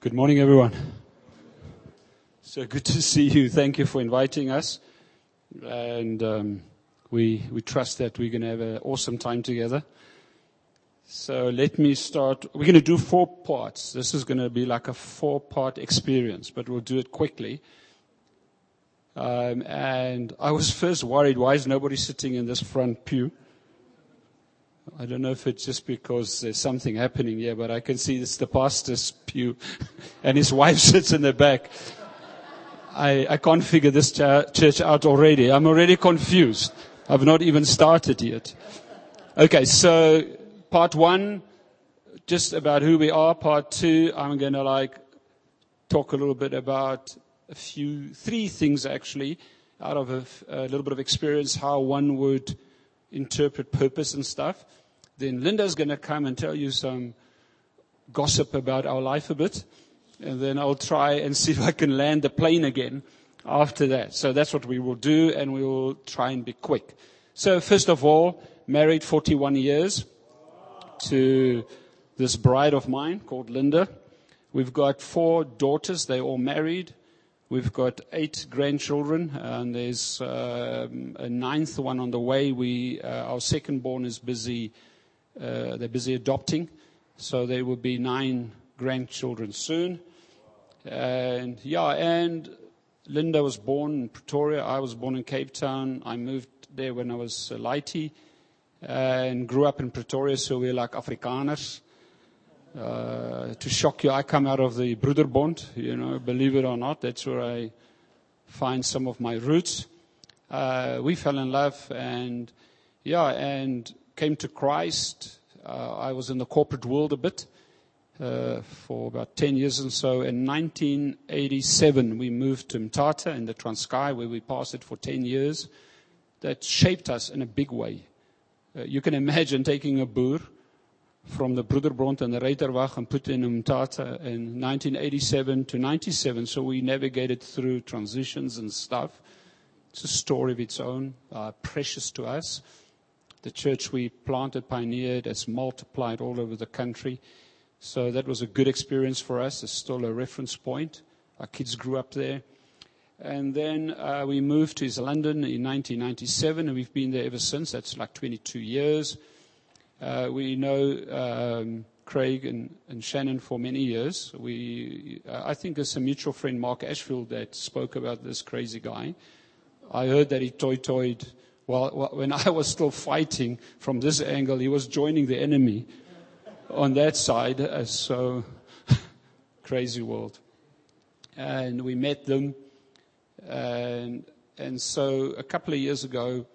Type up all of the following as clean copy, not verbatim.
Good morning, everyone. So good to see you. Thank you for inviting us. And we trust that we're going to have an awesome time together. So let me start. We're going to do 4 parts. This is going to be like a 4-part experience, but we'll do it quickly. And I was first worried, why is nobody sitting in this front pew? I don't know if it's just because there's something happening here, but I can see it's the pastor's pew, and his wife sits in the back. I can't figure this church out already. I'm already confused. I've not even started yet. Okay, so part 1, just about who we are. Part 2, I'm going to talk a little bit about 3 things actually, out of a little bit of experience, how one would interpret purpose and stuff. Then Linda's going to come and tell you some gossip about our life a bit. And then I'll try and see if I can land the plane again after that. So that's what we will do, and we will try and be quick. So first of all, married 41 years to this bride of mine called Linda. We've got 4 daughters. They're all married. We've got 8 grandchildren, and there's a 9th one on the way. Our second born is busy. They're busy adopting, so there will be 9 grandchildren soon. And Linda was born in Pretoria. I was born in Cape Town. I moved there when I was a laity and grew up in Pretoria, so we're like Afrikaners. To shock you, I come out of the Broederbond, believe it or not. That's where I find some of my roots. We fell in love and came to Christ. I was in the corporate world a bit for about 10 years and so. In 1987, we moved to Mthatha in the Transkei, where we pastored for 10 years. That shaped us in a big way. You can imagine taking a boer from the Broederbond and the Reiterwag and put in Mthatha in 1987 to 97. So we navigated through transitions and stuff. It's a story of its own, precious to us. The church we planted, pioneered, has multiplied all over the country. So that was a good experience for us. It's still a reference point. Our kids grew up there. And then we moved to East London in 1997, and we've been there ever since. That's like 22 years. We know Craig and Shannon for many years. I think there's a mutual friend, Mark Ashfield, that spoke about this crazy guy. I heard that he toy-toyed. Well, when I was still fighting from this angle, he was joining the enemy on that side. So, crazy world. And we met them. And so a couple of years ago,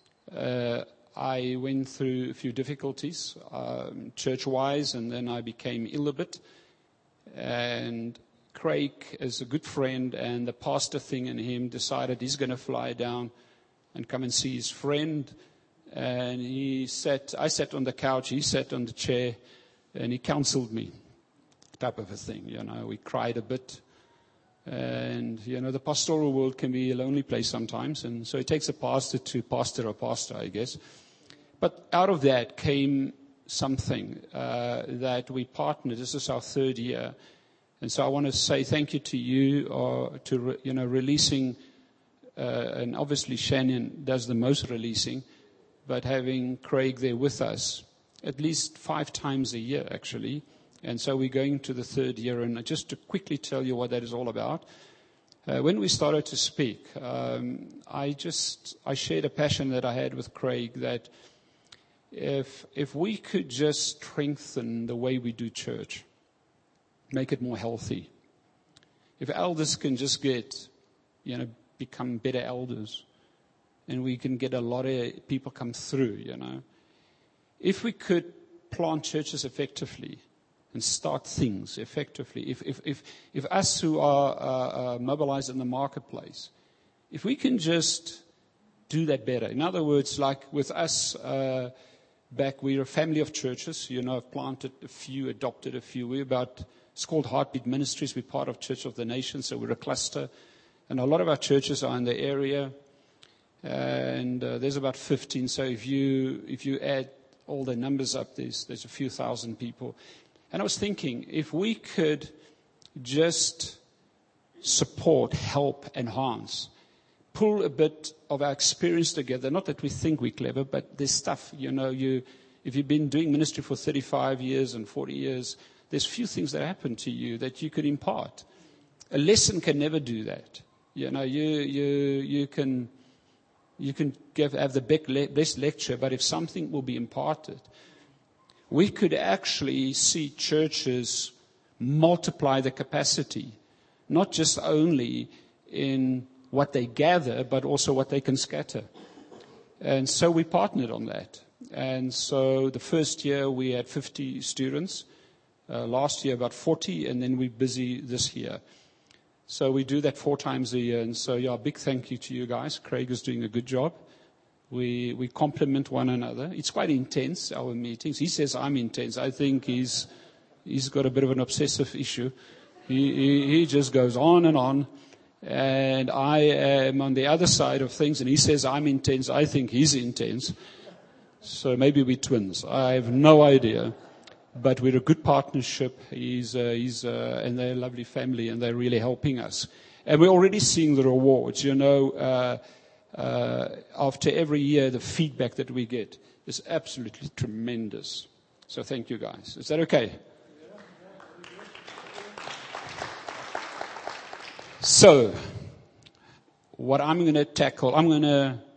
I went through a few difficulties, church-wise, and then I became ill a bit. And Craig is a good friend, and the pastor thing in him decided he's going to fly down and come and see his friend. And I sat on the couch, he sat on the chair, and he counseled me, type of a thing. We cried a bit. And, the pastoral world can be a lonely place sometimes. And so it takes a pastor to pastor a pastor, I guess. But out of that came something that we partnered. This is our 3rd year. And so I want to say thank you to you to releasing, and obviously Shannon does the most releasing, but having Craig there with us at least 5 times a year, actually. And so we're going to the 3rd year. And just to quickly tell you what that is all about. When we started to speak, I shared a passion that I had with Craig that if we could just strengthen the way we do church, make it more healthy. If elders can just become better elders, and we can get a lot of people come through, If we could plant churches effectively and start things effectively, if us who are mobilized in the marketplace, if we can just do that better. In other words, like with us back, we're a family of churches. I've planted a few, adopted a few. It's called Heartbeat Ministries. We're part of Church of the Nations, so we're a cluster. And a lot of our churches are in the area. And there's about 15. So if you add all the numbers up, there's a few thousand people. And I was thinking, if we could just support, help, enhance. Pull a bit of our experience together. Not that we think we're clever, but there's stuff, if you've been doing ministry for 35 years and 40 years, there's few things that happen to you that you could impart. A lesson can never do that. You can have the best lecture, but if something will be imparted, we could actually see churches multiply the capacity, not just only in what they gather, but also what they can scatter. And so we partnered on that. And so the first year we had 50 students, last year about 40, and then we're busy this year. So we do that 4 times a year. And so, big thank you to you guys. Craig is doing a good job. We complement one another. It's quite intense, our meetings. He says I'm intense. I think he's got a bit of an obsessive issue. He just goes on and on. And I am on the other side of things, and he says I'm intense. I think he's intense. So maybe we're twins. I have no idea. But we're a good partnership. And they're a lovely family, and they're really helping us. And we're already seeing the rewards. After every year, the feedback that we get is absolutely tremendous. So thank you, guys. Is that okay? So, what I'm going to tackle, I'm going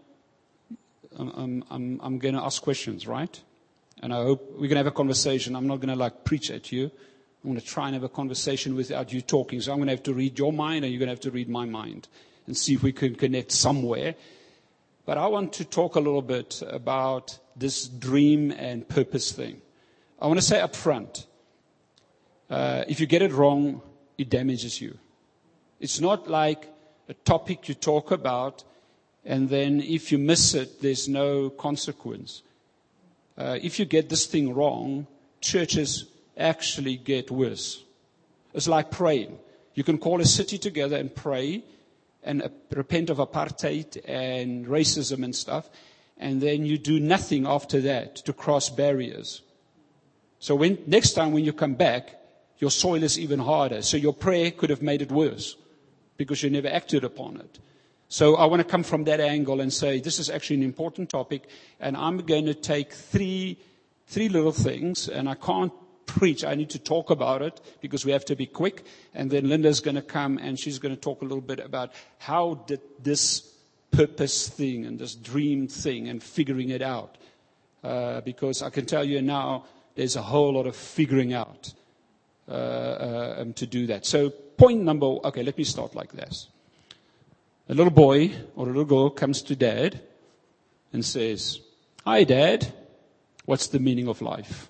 to ask questions, right? And I hope we're going to have a conversation. I'm not going to preach at you. I'm going to try and have a conversation without you talking. So I'm going to have to read your mind, and you're going to have to read my mind, and see if we can connect somewhere. But I want to talk a little bit about this dream and purpose thing. I want to say up front, if you get it wrong, it damages you. It's not like a topic you talk about, and then if you miss it, there's no consequence. If you get this thing wrong, churches actually get worse. It's like praying. You can call a city together and pray and repent of apartheid and racism and stuff, and then you do nothing after that to cross barriers. So next time when you come back, your soil is even harder. So your prayer could have made it worse because you never acted upon it. So I want to come from that angle and say this is actually an important topic, and I'm going to take three little things, and I can't preach. I need to talk about it because we have to be quick. And then Linda's going to come and she's going to talk a little bit about how did this purpose thing and this dream thing and figuring it out. Because I can tell you now, there's a whole lot of figuring out to do that. So let me start like this. A little boy or a little girl comes to dad and says, "Hi, Dad, what's the meaning of life?"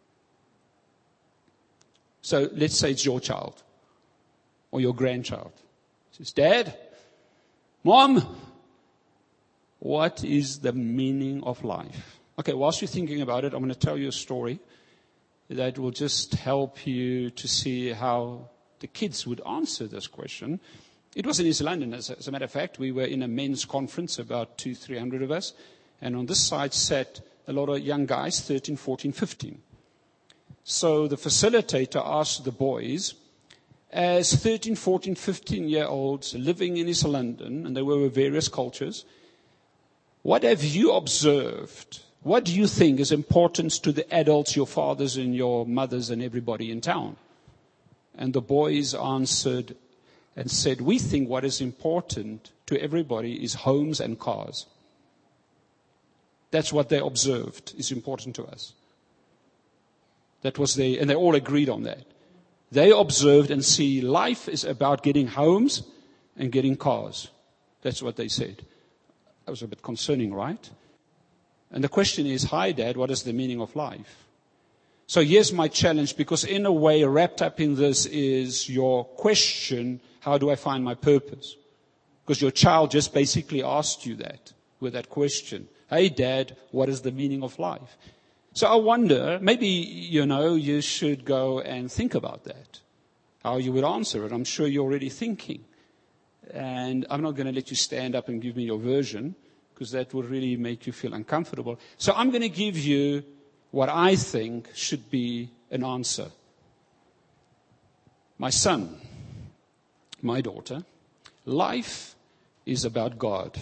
So let's say it's your child or your grandchild. He says, "Dad, Mom, what is the meaning of life?" Okay, whilst you're thinking about it, I'm going to tell you a story that will just help you to see how the kids would answer this question. It was in East London, as a matter of fact. We were in a men's conference, about 200-300 of us. And on this side sat a lot of young guys, 13, 14, 15. So the facilitator asked the boys, as 13, 14, 15-year-olds living in East London, and they were of various cultures, what have you observed? What do you think is important to the adults, your fathers and your mothers and everybody in town? And the boys answered and said, "We think what is important to everybody is homes and cars." That's what they observed is important to us. And they all agreed on that. They observed and see life is about getting homes and getting cars. That's what they said. That was a bit concerning, right? And the question is, "Hi, Dad, what is the meaning of life?" So here's my challenge, because in a way wrapped up in this is your question, how do I find my purpose? Because your child just basically asked you that with that question. "Hey, Dad, what is the meaning of life?" So I wonder, maybe, you should go and think about that, how you would answer it. I'm sure you're already thinking. And I'm not going to let you stand up and give me your version, because that would really make you feel uncomfortable. So I'm going to give you what I think should be an answer. my son, my daughter, life is about God.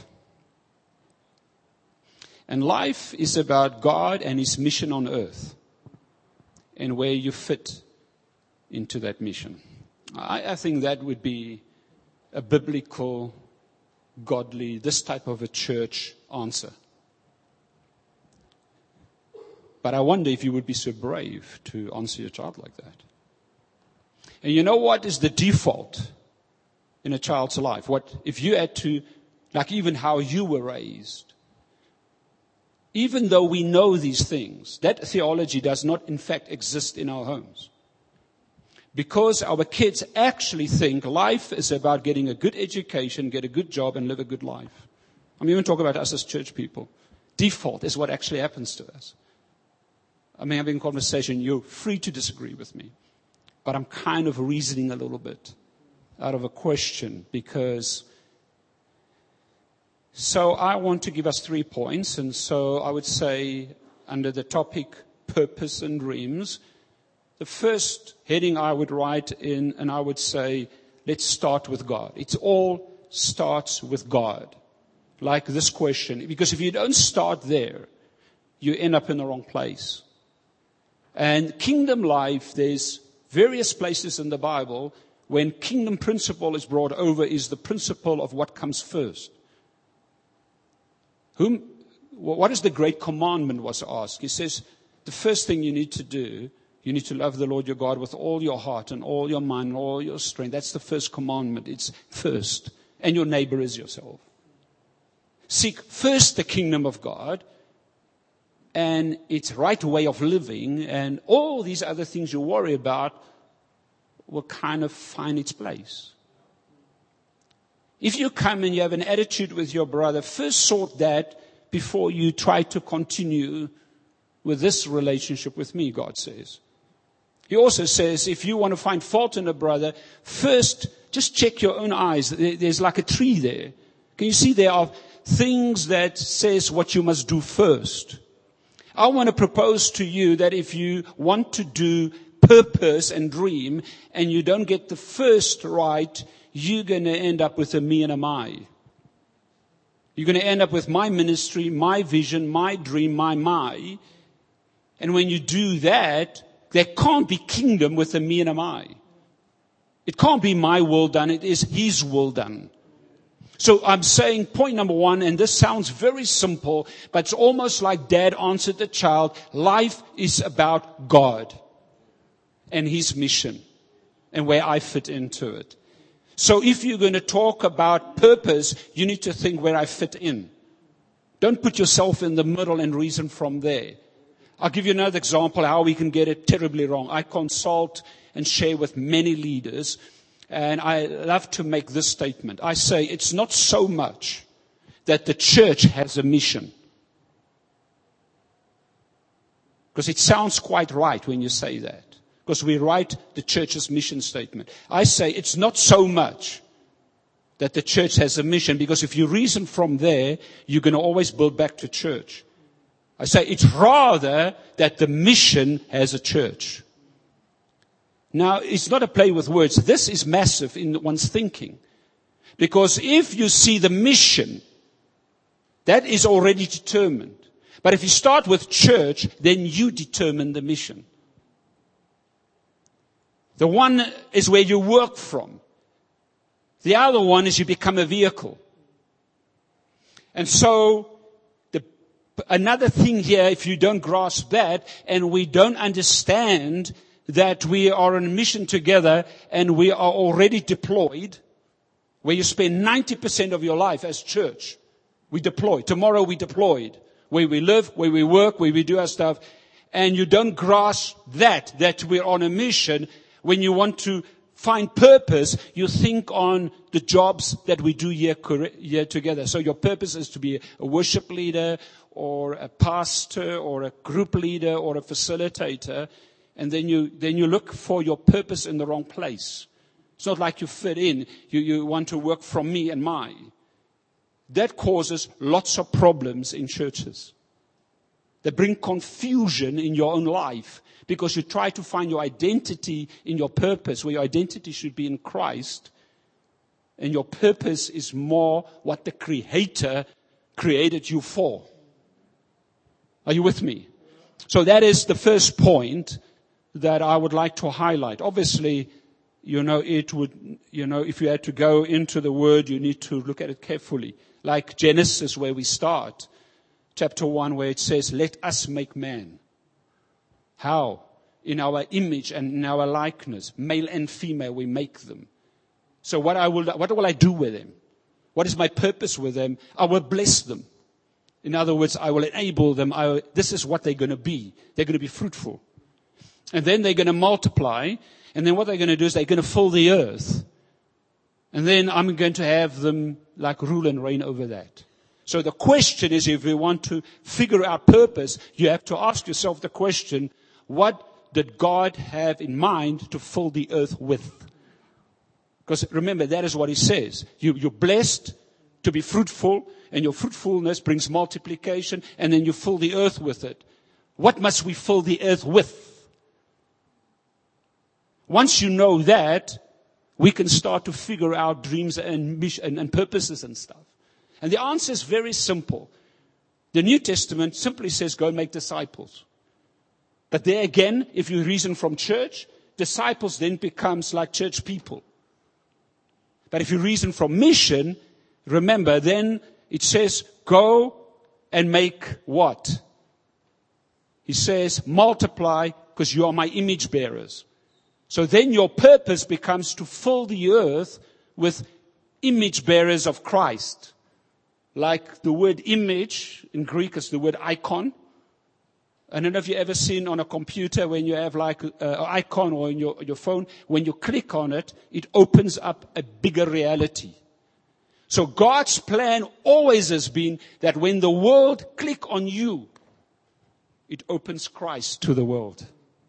And life is about God and His mission on earth and where you fit into that mission. I think that would be a biblical, godly, this type of a church answer. But I wonder if you would be so brave to answer your child like that. And you know what is the default in a child's life? What if you had to, like even how you were raised, even though we know these things, that theology does not in fact exist in our homes. Because our kids actually think life is about getting a good education, get a good job, and live a good life. I'm even talking about us as church people. Default is what actually happens to us. I'm having a conversation. You're free to disagree with me. But I'm kind of reasoning a little bit out of a question because... So I want to give us 3 points. And so I would say under the topic purpose and dreams, the first heading I would write in, and I would say, let's start with God. It all starts with God. Like this question. Because if you don't start there, you end up in the wrong place. And kingdom life, there's various places in the Bible when kingdom principle is brought over is the principle of what comes first. What is the great commandment was asked? He says, the first thing you need to do, you need to love the Lord your God with all your heart and all your mind and all your strength. That's the first commandment. It's first. And your neighbor is yourself. Seek first the kingdom of God and its right way of living, and all these other things you worry about will kind of find its place. If you come and you have an attitude with your brother, first sort that before you try to continue with this relationship with me, God says. He also says, if you want to find fault in a brother, first just check your own eyes. There's like a tree there. Can you see there are things that says what you must do first? I want to propose to you that if you want to do purpose and dream and you don't get the first right, you're going to end up with a me and a my. You're going to end up with my ministry, my vision, my dream, my. And when you do that, there can't be kingdom with a me and a my. It can't be my will done. It is His will done. So I'm saying point number 1, and this sounds very simple, but it's almost like Dad answered the child. Life is about God and His mission and where I fit into it. So if you're going to talk about purpose, you need to think where I fit in. Don't put yourself in the middle and reason from there. I'll give you another example how we can get it terribly wrong. I consult and share with many leaders, and I love to make this statement. I say it's not so much that the church has a mission. Because it sounds quite right when you say that. Because we write the church's mission statement. I say it's not so much that the church has a mission, because if you reason from there, you're going to always build back to church. I say it's rather that the mission has a church. Now, it's not a play with words. This is massive in one's thinking. Because if you see the mission, that is already determined. But if you start with church, then you determine the mission. The one is where you work from. The other one is you become a vehicle. And so, another thing here, if you don't grasp that, and we don't understand that we are on a mission together and we are already deployed, where you spend 90% of your life as church. We deploy. Tomorrow we deployed. Where we live, where we work, where we do our stuff. And you don't grasp that we're on a mission. When you want to find purpose, you think on the jobs that we do here together. So your purpose is to be a worship leader or a pastor or a group leader or a facilitator. And then you look for your purpose in the wrong place. It's not like you fit in. You want to work from me and my. That causes lots of problems in churches. They bring confusion in your own life Because you try to find your identity in your purpose, where your identity should be in Christ. And your purpose is more what the Creator created you for. Are you with me? So that is the first point that I would like to highlight. Obviously, if you had to go into the Word, you need to look at it carefully. Like Genesis, where we start. Chapter 1, where it says, let us make man. How? In our image and in our likeness. Male and female, we make them. So what will I do with them? What is my purpose with them? I will bless them. In other words, I will enable them. This is what they're going to be. They're going to be fruitful. And then they're going to multiply. And then what they're going to do is they're going to fill the earth. And then I'm going to have them like rule and reign over that. So the question is, if you want to figure out purpose, you have to ask yourself the question, what did God have in mind to fill the earth with? Because remember, that is what He says. You're blessed to be fruitful, and your fruitfulness brings multiplication, and then you fill the earth with it. What must we fill the earth with? Once you know that, we can start to figure out dreams and mission and purposes and stuff. And the answer is very simple. The New Testament simply says, go and make disciples. But there again, if you reason from church, disciples then becomes like church people. But if you reason from mission, remember, then it says, go and make what? He says, multiply, because you are my image bearers. So then your purpose becomes to fill the earth with image bearers of Christ. Like the word image, in Greek is the word icon. I don't know if you've ever seen on a computer when you have like an icon or in your phone, when you click on it, it opens up a bigger reality. So God's plan always has been that when the world click on you, it opens Christ to the world.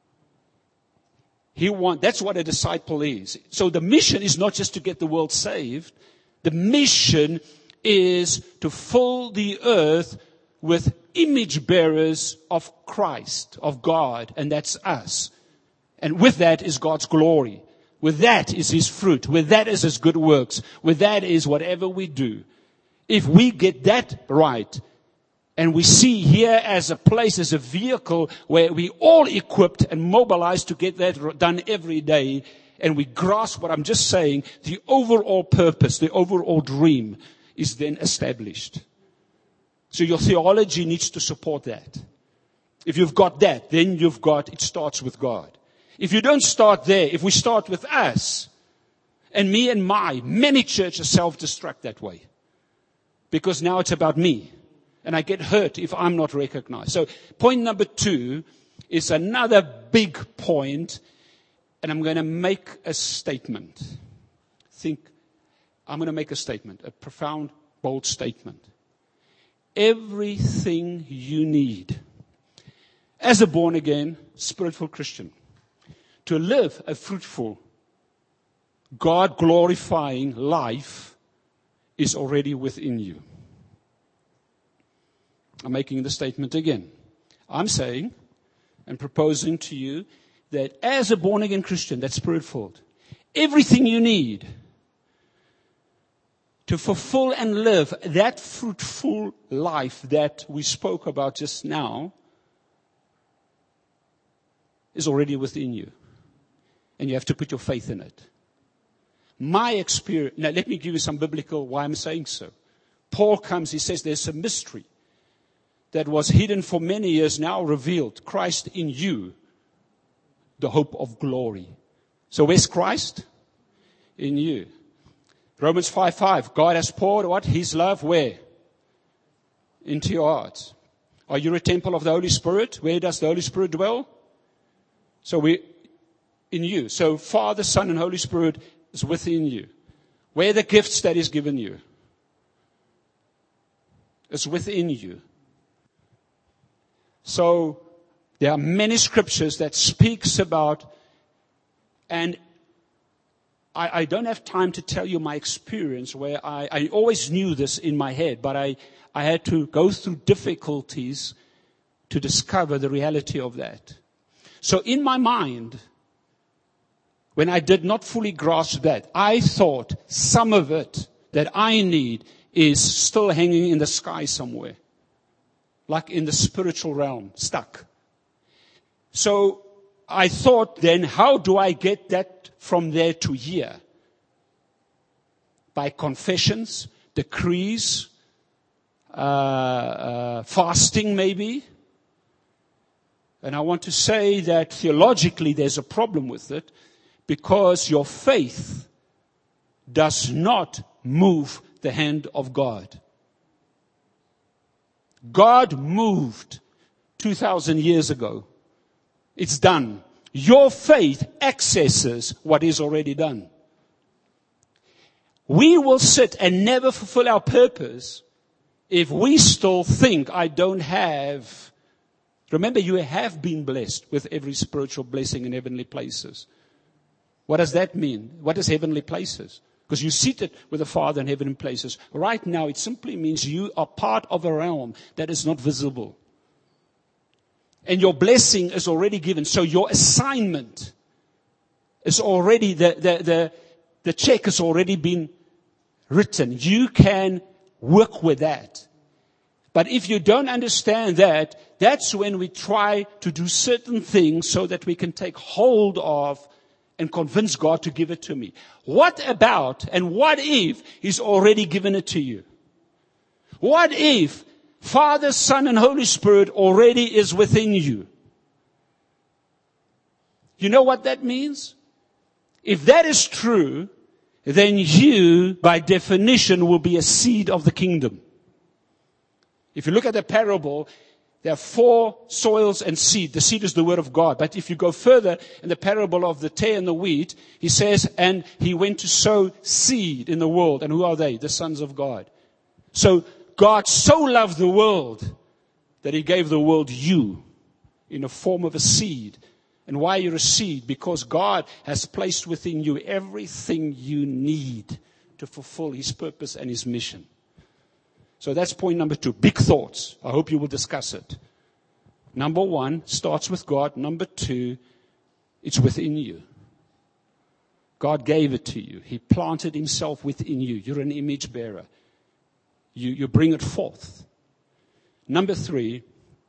That's what a disciple is. So the mission is not just to get the world saved. The mission is to fill the earth with image bearers of Christ, of God, and that's us. And with that is God's glory. With that is His fruit. With that is His good works. With that is whatever we do. If we get that right, and we see here as a place, as a vehicle where we all equipped and mobilized to get that done every day, and we grasp what I'm just saying, the overall purpose, the overall dream is then established. So your theology needs to support that. If you've got that, then it starts with God. If you don't start there, if we start with us, and me and many churches self-destruct that way. Because now it's about me. And I get hurt if I'm not recognized. So point number 2 is another big point, and I'm going to make a statement. I'm going to make a statement, a profound, bold statement. Everything you need as a born-again, spiritual Christian to live a fruitful, God-glorifying life is already within you. I'm making the statement again. I'm saying and proposing to you that as a born-again Christian that's Spirit-filled, everything you need to fulfill and live that fruitful life that we spoke about just now is already within you. And you have to put your faith in it. My experience, now let me give you some biblical why I'm saying so. Paul comes, he says there's a mystery that was hidden for many years, now revealed. Christ in you, the hope of glory. So where's Christ? In you. Romans 5:5, God has poured what? His love where? Into your hearts. Are you a temple of the Holy Spirit? Where does the Holy Spirit dwell? So in you. So Father, Son, and Holy Spirit is within you. Where are the gifts that He's given you? It's within you. So there are many scriptures that speaks about, and I don't have time to tell you my experience where I always knew this in my head, but I had to go through difficulties to discover the reality of that. So in my mind, when I did not fully grasp that, I thought some of it that I need is still hanging in the sky somewhere. Like in the spiritual realm, stuck. So I thought then, how do I get that from there to here? By confessions, decrees, fasting maybe. And I want to say that theologically there's a problem with it, because your faith does not move the hand of God. God moved 2,000 years ago. It's done. Your faith accesses what is already done. We will sit and never fulfill our purpose if we still think I don't have. Remember, you have been blessed with every spiritual blessing in heavenly places. What does that mean? What is heavenly places? Because you're seated with the Father in heavenly places. Right now, it simply means you are part of a realm that is not visible. And your blessing is already given. So your assignment is already, the check has already been written. You can work with that. But if you don't understand that, that's when we try to do certain things so that we can take hold of and convince God to give it to me. What about and what if He's already given it to you? What if Father, Son, and Holy Spirit already is within you? You know what that means? If that is true, then you, by definition, will be a seed of the kingdom. If you look at the parable, there are 4 soils and seed. The seed is the word of God. But if you go further in the parable of the tare and the wheat, he says, and he went to sow seed in the world. And who are they? The sons of God. So God so loved the world that he gave the world you in the form of a seed. And why you're a seed? Because God has placed within you everything you need to fulfill his purpose and his mission. So that's point number 2. Big thoughts. I hope you will discuss it. Number 1 starts with God. Number 2, it's within you. God gave it to you. He planted himself within you. You're an image bearer. You bring it forth. Number 3,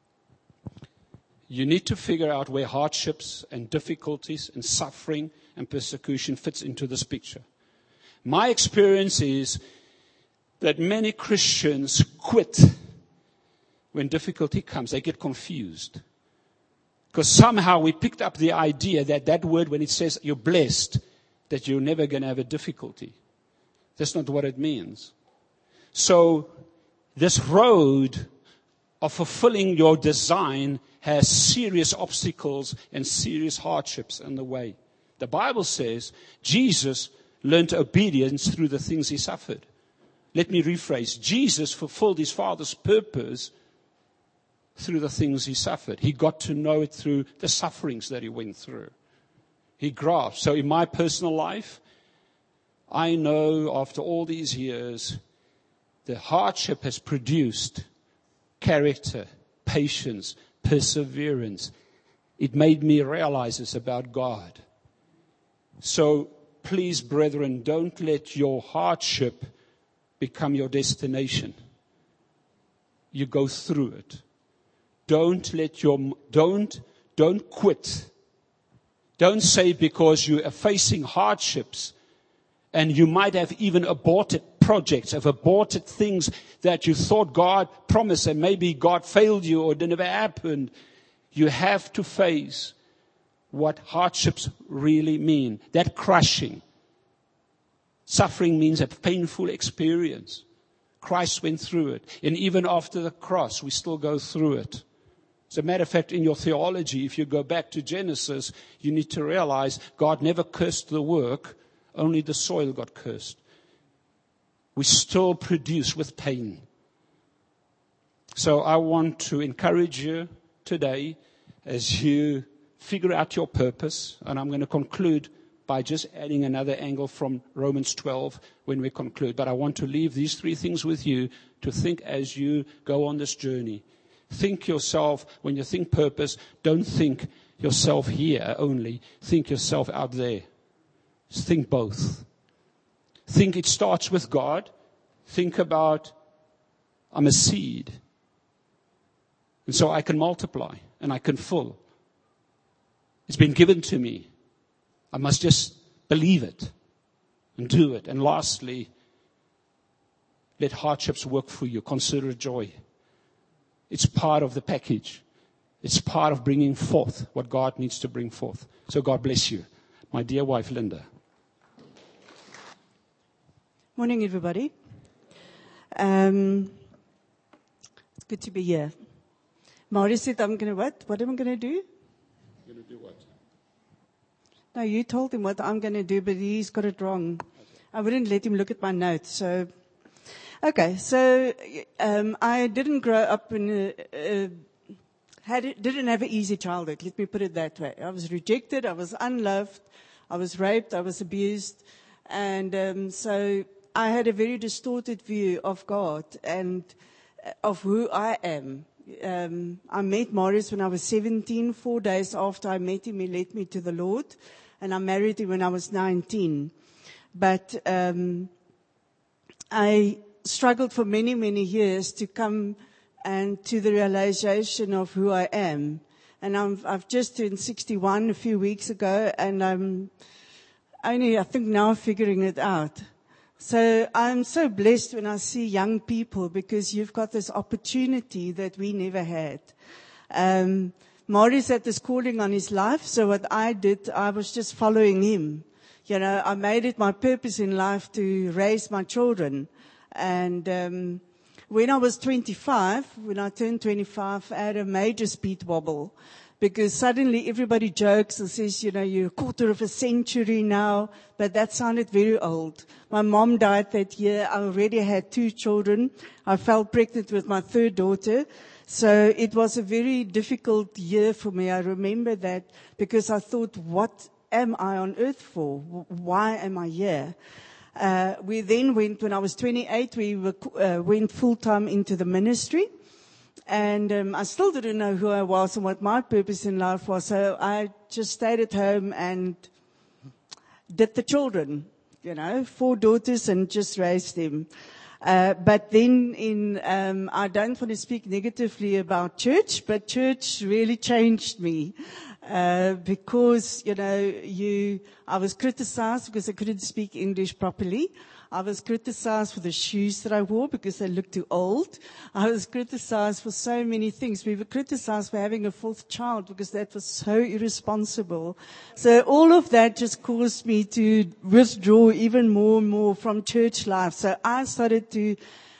you need to figure out where hardships and difficulties and suffering and persecution fits into this picture. My experience is that many Christians quit when difficulty comes. They get confused. Because somehow we picked up the idea that word, when it says you're blessed, that you're never going to have a difficulty. That's not what it means. So this road of fulfilling your design has serious obstacles and serious hardships in the way. The Bible says Jesus learned obedience through the things he suffered. Let me rephrase. Jesus fulfilled his Father's purpose through the things he suffered. He got to know it through the sufferings that he went through. He grasped. So in my personal life, I know after all these years, the hardship has produced character, patience, perseverance. It made me realize this about God. So please, brethren, don't let your hardship become your destination. You go through it. Don't quit. Don't say because you are facing hardships and you might have even aborted projects, have aborted things that you thought God promised and maybe God failed you or it never happened. You have to face what hardships really mean. That crushing. Suffering means a painful experience. Christ went through it. And even after the cross, we still go through it. As a matter of fact, in your theology, if you go back to Genesis, you need to realize God never cursed the work. Only the soil got cursed. We still produce with pain. So I want to encourage you today as you figure out your purpose. And I'm going to conclude by just adding another angle from Romans 12 when we conclude. But I want to leave these 3 things with you to think as you go on this journey. Think yourself, when you think purpose, don't think yourself here only. Think yourself out there. Think both. Think it starts with God. Think about, I'm a seed. And so I can multiply and I can fill. It's been given to me. I must just believe it and do it. And lastly, let hardships work for you. Consider it joy. It's part of the package. It's part of bringing forth what God needs to bring forth. So God bless you. My dear wife, Linda. Morning, everybody. It's good to be here. Maurice said, I'm going to what? What am I going to do? You're going to do what? No, you told him what I'm going to do, but he's got it wrong. I wouldn't let him look at my notes. So, okay. So, I didn't grow up in didn't have an easy childhood. Let me put it that way. I was rejected. I was unloved. I was raped. I was abused. And so I had a very distorted view of God and of who I am. I met Maurice when I was 17. 4 days after I met him, he led me to the Lord. And I married him when I was 19. But I struggled for many, many years to come and to the realization of who I am. And I've just turned 61 a few weeks ago, and I'm only, I think, now figuring it out. So I'm so blessed when I see young people, because you've got this opportunity that we never had. Maurice had this calling on his life, so what I did, I was just following him. You know, I made it my purpose in life to raise my children. And when I was 25, when I turned 25, I had a major speed wobble. Because suddenly everybody jokes and says, you know, you're a quarter of a century now. But that sounded very old. My mom died that year. I already had 2 children. I fell pregnant with my 3rd daughter. So it was a very difficult year for me. I remember that because I thought, what am I on earth for? Why am I here? We then went, when I was 28, we went full-time into the ministry. And I still didn't know who I was and what my purpose in life was. So I just stayed at home and did the children, 4 daughters, and just raised them. But then I don't want to speak negatively about church, but church really changed me. Because, I was criticized because I couldn't speak English properly. I was criticized for the shoes that I wore because they looked too old. I was criticized for so many things. We were criticized for having a 4th child because that was so irresponsible. So all of that just caused me to withdraw even more and more from church life. So I started to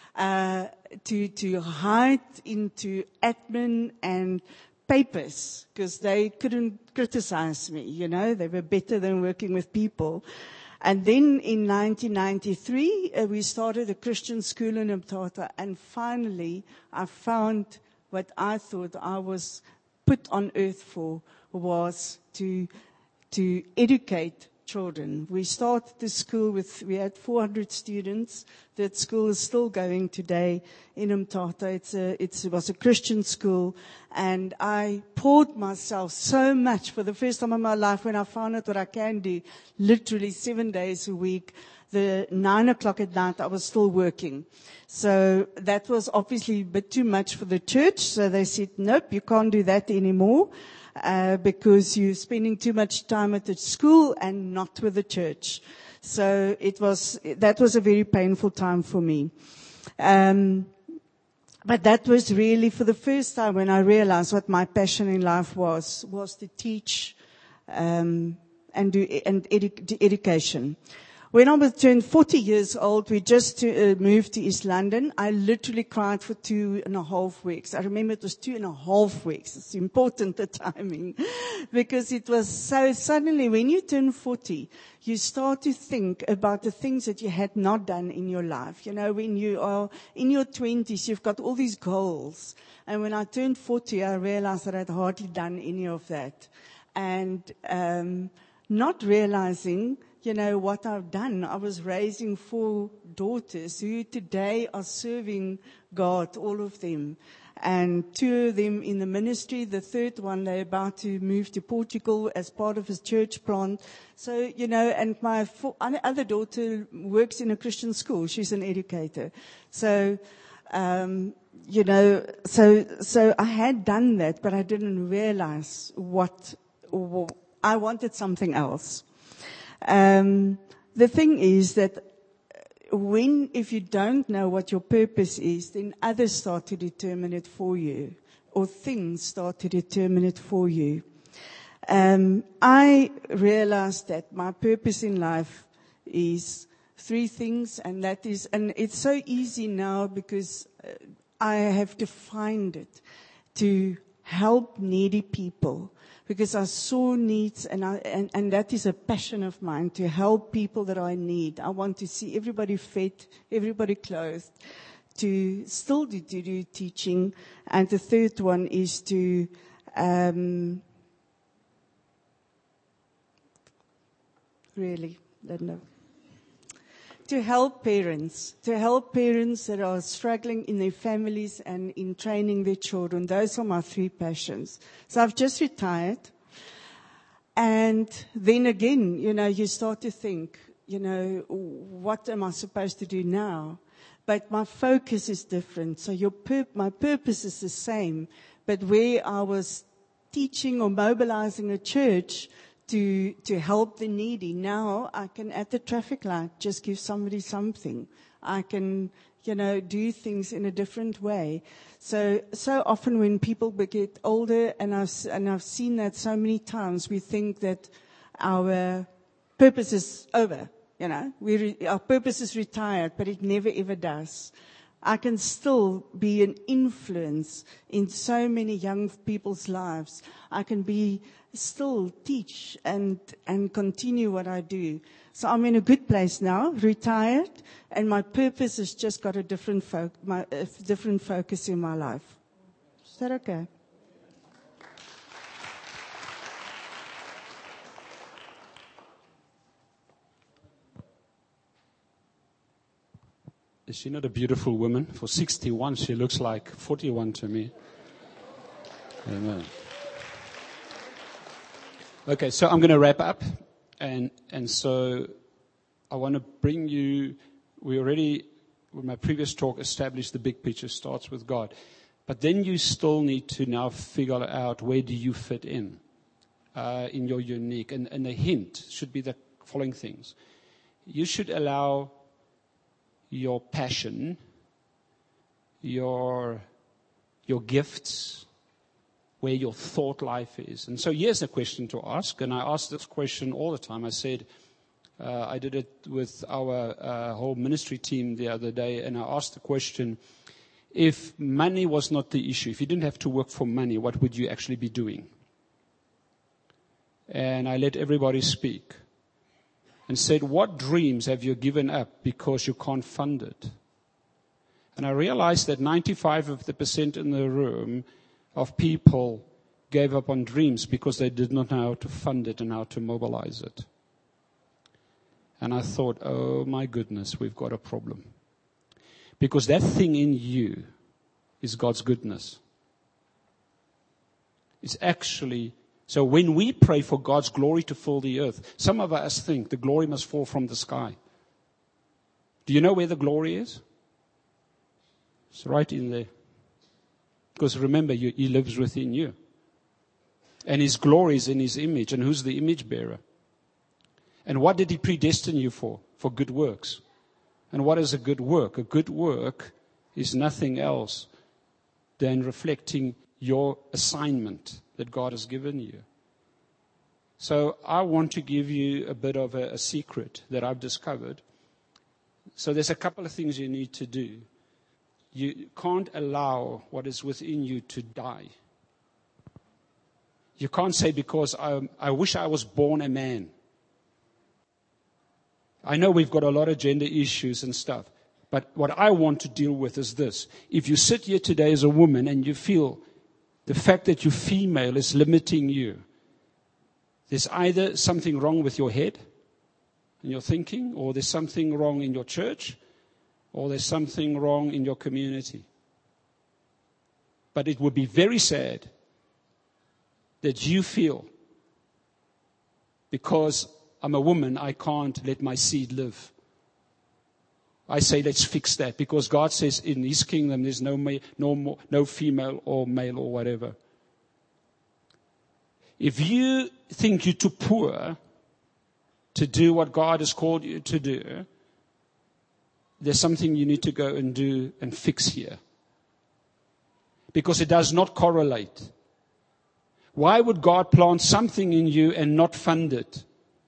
hide into admin and papers because they couldn't criticize me, They were better than working with people. And then in 1993, we started a Christian school in Mthatha, and finally I found what I thought I was put on earth for, was to educate children. We started the school we had 400 students. That school is still going today in Mthatha. It was a Christian school, and I poured myself so much for the first time in my life when I found out what I can do, literally 7 days a week. The 9 o'clock at night, I was still working. So that was obviously a bit too much for the church. So they said, nope, you can't do that anymore. Because you're spending too much time at the school and not with the church. So that was a very painful time for me. But that was really for the first time when I realized what my passion in life was to teach, and do education. When I turned 40 years old, we just moved to East London. I literally cried for 2.5 weeks. I remember it was 2.5 weeks. It's important, the timing. Because it was so suddenly, when you turn 40, you start to think about the things that you had not done in your life. When you are in your 20s, you've got all these goals. And when I turned 40, I realized that I'd hardly done any of that. And not realizing what I've done. I was raising 4 daughters who today are serving God, all of them. And 2 of them in the ministry. The 3rd one, they're about to move to Portugal as part of his church plant. So, and my other daughter works in a Christian school. She's an educator. So, so I had done that, but I didn't realize I wanted something else. The thing is that if you don't know what your purpose is, then others start to determine it for you, or things start to determine it for you. I realized that my purpose in life is 3 things, and it's so easy now because I have defined it to help needy people. Because I saw needs, and that is a passion of mine, to help people that are in need. I want to see everybody fed, everybody clothed, to still do teaching. And the 3rd one is to to help parents that are struggling in their families and in training their children. Those are my 3 passions. So I've just retired. And then again, you start to think, what am I supposed to do now? But my focus is different. So my purpose is the same. But where I was teaching or mobilizing a church to help the needy, now I can, at the traffic light, just give somebody something. I can, do things in a different way. So often when people get older, and I've seen that so many times, we think that our purpose is over. Our purpose is retired, but it never ever does. I can still be an influence in so many young people's lives. I can still teach and continue what I do. So I'm in a good place now, retired, and my purpose has just got a different focus in my life. Is that okay? Is she not a beautiful woman? For 61, she looks like 41 to me. Amen. Okay, so I'm going to wrap up. And so I want to bring you, we already, with my previous talk, established the big picture starts with God. But then you still need to now figure out where do you fit in your unique. And the hint should be the following things. You should allow your passion, your gifts, where your thought life is. And so here's a question to ask, and I ask this question all the time. I said, I did it with our whole ministry team the other day, and I asked the question, if money was not the issue, if you didn't have to work for money, what would you actually be doing? And I let everybody speak. And said, what dreams have you given up because you can't fund it? And I realized that 95% in the room of people gave up on dreams because they did not know how to fund it and how to mobilize it. And I thought, oh my goodness, we've got a problem. Because that thing in you is God's goodness. It's actually... So when we pray for God's glory to fill the earth, some of us think the glory must fall from the sky. Do you know where the glory is? It's right in there. Because remember, He lives within you. And His glory is in His image. And who's the image bearer? And what did He predestine you for? For good works. And what is a good work? A good work is nothing else than reflecting your assignment that God has given you. So I want to give you a bit of a secret that I've discovered. So there's a couple of things you need to do. You can't allow what is within you to die. You can't say, because I wish I was born a man. I know we've got a lot of gender issues and stuff. But what I want to deal with is this. If you sit here today as a woman and you feel the fact that you're female is limiting you, there's either something wrong with your head, in your thinking, or there's something wrong in your church, or there's something wrong in your community. But it would be very sad that you feel, because I'm a woman, I can't let my seed live. I say let's fix that, because God says in His kingdom there's no female or male or whatever. If you think you're too poor to do what God has called you to do, there's something you need to go and do and fix here. Because it does not correlate. Why would God plant something in you and not fund it?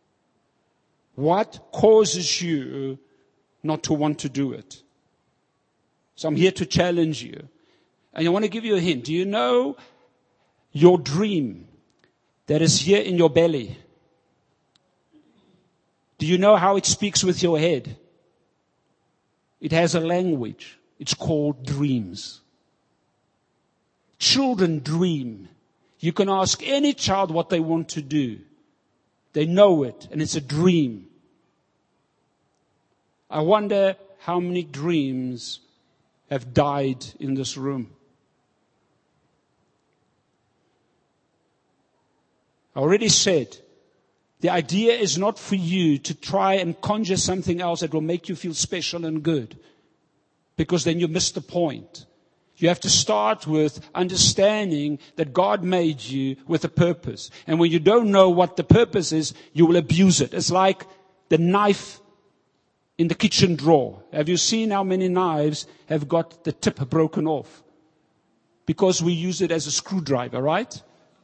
What causes you not to want to do it? So I'm here to challenge you. And I want to give you a hint. Do you know your dream that is here in your belly? Do you know how it speaks with your head? It has a language. It's called dreams. Children dream. You can ask any child what they want to do. They know it, and it's a dream. I wonder how many dreams have died in this room. I already said, the idea is not for you to try and conjure something else that will make you feel special and good, because then you miss the point. You have to start with understanding that God made you with a purpose. And when you don't know what the purpose is, you will abuse it. It's like the knife in the kitchen drawer. Have you seen how many knives have got the tip broken off? Because we use it as a screwdriver, right?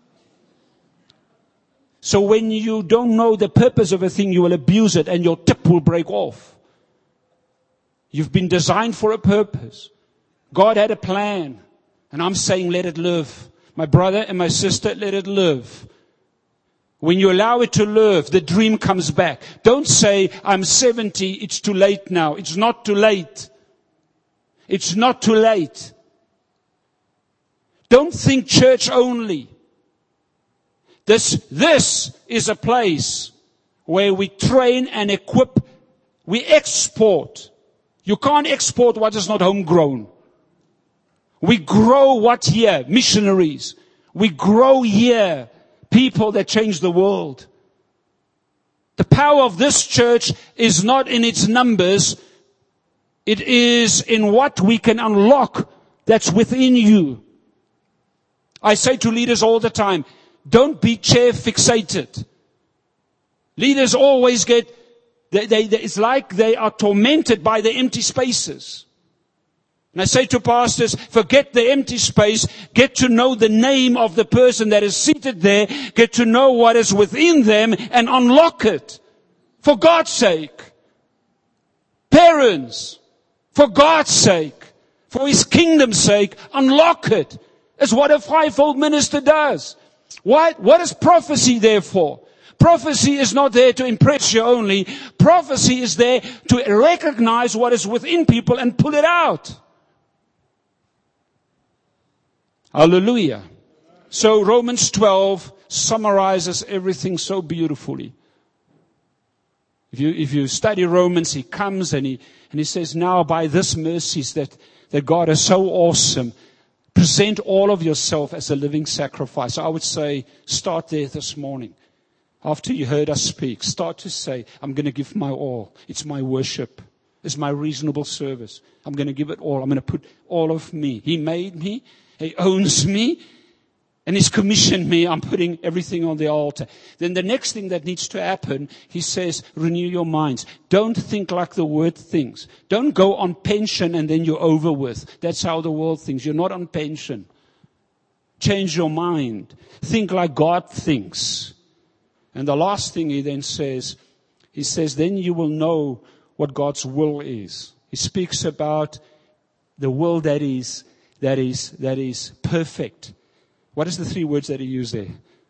So when you don't know the purpose of a thing, you will abuse it and your tip will break off. You've been designed for a purpose. God had a plan, and I'm saying let it live. My brother and my sister, let it live. When you allow it to live, the dream comes back. Don't say, I'm 70, it's too late now. It's not too late. It's not too late. Don't think church only. This is a place where we train and equip. We export. You can't export what is not homegrown. We grow what here? Missionaries. We grow here people that change the world. The power of this church is not in its numbers. It is in what we can unlock that's within you. I say to leaders all the time, don't be chair fixated. Leaders always it's like they are tormented by the empty spaces. And I say to pastors, forget the empty space, get to know the name of the person that is seated there, get to know what is within them and unlock it. For God's sake. Parents, for God's sake, for His kingdom's sake, unlock it. It's what a fivefold minister does. What is prophecy there for? Prophecy is not there to impress you only. Prophecy is there to recognize what is within people and pull it out. Hallelujah. So Romans 12 summarizes everything so beautifully. If you study Romans, he comes and he says, now by this mercies that God is so awesome, present all of yourself as a living sacrifice. So I would say, start there this morning. After you heard us speak, start to say, I'm going to give my all. It's my worship. It's my reasonable service. I'm going to give it all. I'm going to put all of me. He made me. He owns me. And He's commissioned me. I'm putting everything on the altar. Then the next thing that needs to happen, he says, renew your minds. Don't think like the world thinks. Don't go on pension and then you're over with. That's how the world thinks. You're not on pension. Change your mind. Think like God thinks. And the last thing he then says, then you will know what God's will is. He speaks about the will that is perfect. What is the three words that he used there?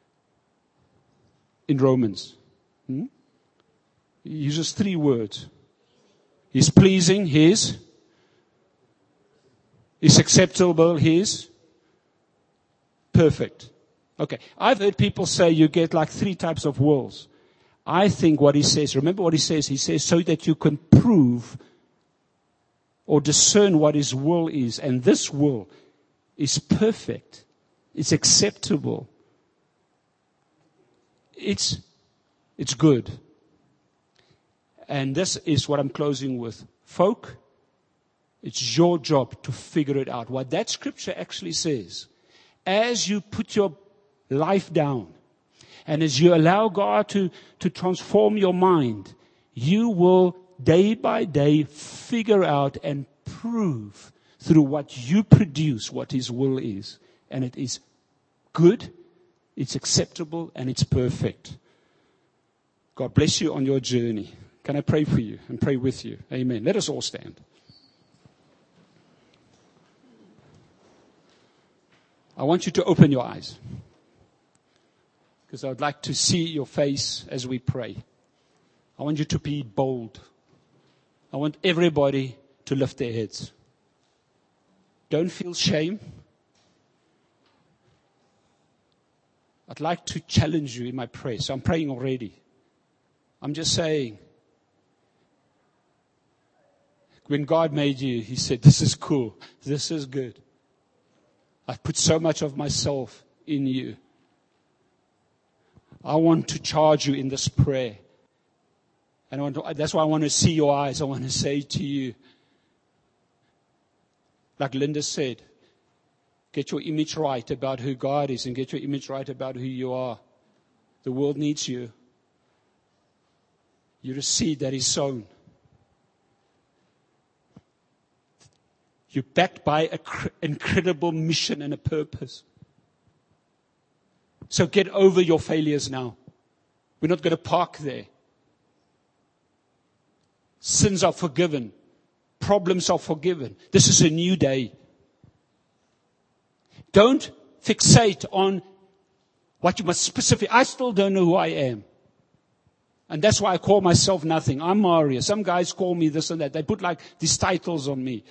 In Romans. He uses three words. He's pleasing, His. He's acceptable, His. Perfect. Okay. I've heard people say you get like three types of wills. I think what he says, remember what he says? He says, so that you can prove or discern what his will is. And this will is perfect. It's acceptable. It's good. And this is what I'm closing with. Folk, it's your job to figure it out. What that scripture actually says, as you put your life down, and as you allow God to transform your mind, you will day by day figure out and prove through what you produce what his will is. And it is good, it's acceptable, and it's perfect. God bless you on your journey. Can I pray for you and pray with you? Amen. Let us all stand. I want you to open your eyes, because I would like to see your face as we pray. I want you to be bold. I want everybody to lift their heads. Don't feel shame. I'd like to challenge you in my prayer. So I'm praying already. I'm just saying, when God made you, he said, this is cool. This is good. I've put so much of myself in you. I want to charge you in this prayer. And that's why I want to see your eyes. I want to say to you, like Linda said, get your image right about who God is and get your image right about who you are. The world needs you. You're a seed that is sown. You're backed by an incredible mission and a purpose. So get over your failures now. We're not going to park there. Sins are forgiven. Problems are forgiven. This is a new day. Don't fixate on what you must specify. I still don't know who I am. And that's why I call myself nothing. I'm Maria. Some guys call me this and that. They put like these titles on me.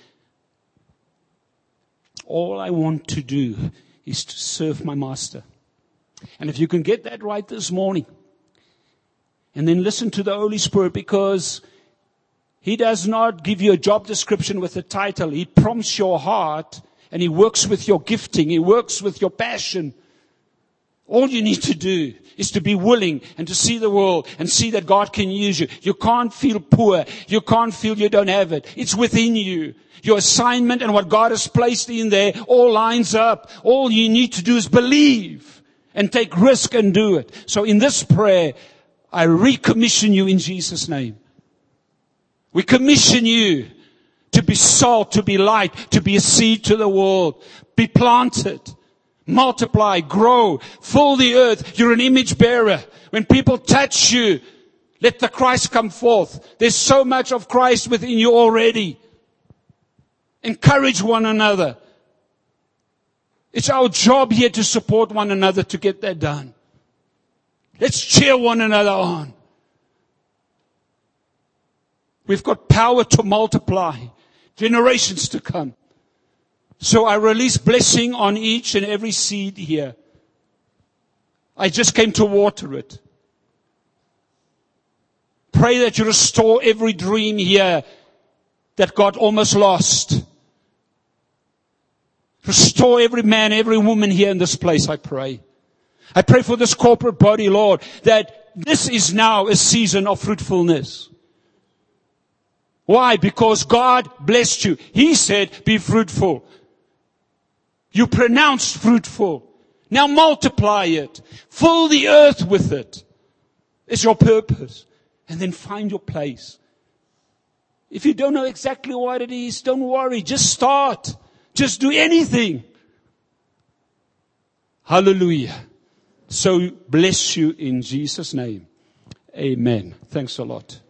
All I want to do is to serve my master. And if you can get that right this morning, and then listen to the Holy Spirit, because he does not give you a job description with a title. He prompts your heart, and he works with your gifting. He works with your passion. All you need to do is to be willing and to see the world and see that God can use you. You can't feel poor. You can't feel you don't have it. It's within you. Your assignment and what God has placed in there all lines up. All you need to do is believe and take risk and do it. So in this prayer, I recommission you in Jesus' name. We commission you to be salt, to be light, to be a seed to the world. Be planted. Multiply, grow, fill the earth. You're an image bearer. When people touch you, let the Christ come forth. There's so much of Christ within you already. Encourage one another. It's our job here to support one another to get that done. Let's cheer one another on. We've got power to multiply, generations to come. So I release blessing on each and every seed here. I just came to water it. Pray that you restore every dream here that God almost lost. Restore every man, every woman here in this place, I pray. I pray for this corporate body, Lord, that this is now a season of fruitfulness. Why? Because God blessed you. He said, be fruitful. You pronounced fruitful. Now multiply it. Fill the earth with it. It's your purpose. And then find your place. If you don't know exactly what it is, don't worry. Just start. Just do anything. Hallelujah. So bless you in Jesus' name. Amen. Thanks a lot.